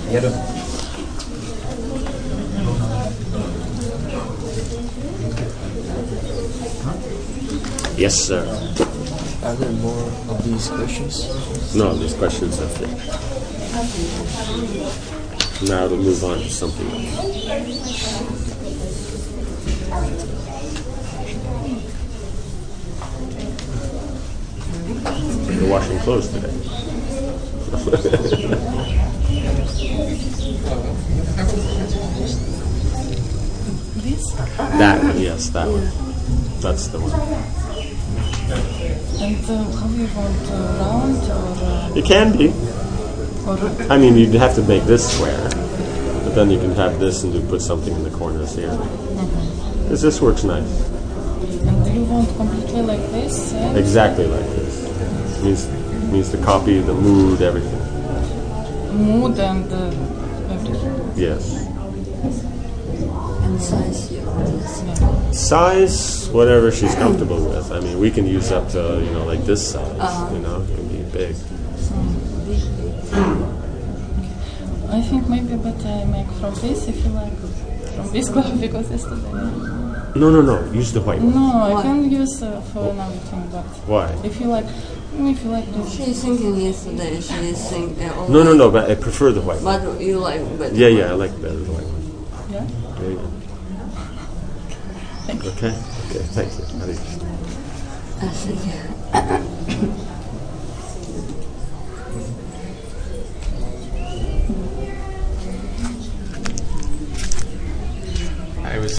Yarım. Yes, sir. Are there more of these questions? No, these questions are finished. Now to move on to something else. You're washing clothes today. This? That one, yes, that one. That's the one. And how you want round or? It can be. Or I mean, you'd have to make this square, but then you can have this and put something in the corners here. Because this works nice. and do you want completely like this? Exactly like this. Means to copy the mood, everything. Mood and everything. Yes. And size, Yeah. Size, whatever she's comfortable with. I mean, we can use up to, like this size, it can be big. I think maybe better I make from this if you like. From this cloth because yesterday. No. Use the white one. No, I can use for another thing, but Why? if you like to. she's thinking yesterday, she's thinking... No, but I prefer the white one. But you like better. Yeah, I like better the white one. Yeah? Okay, thank you. I think...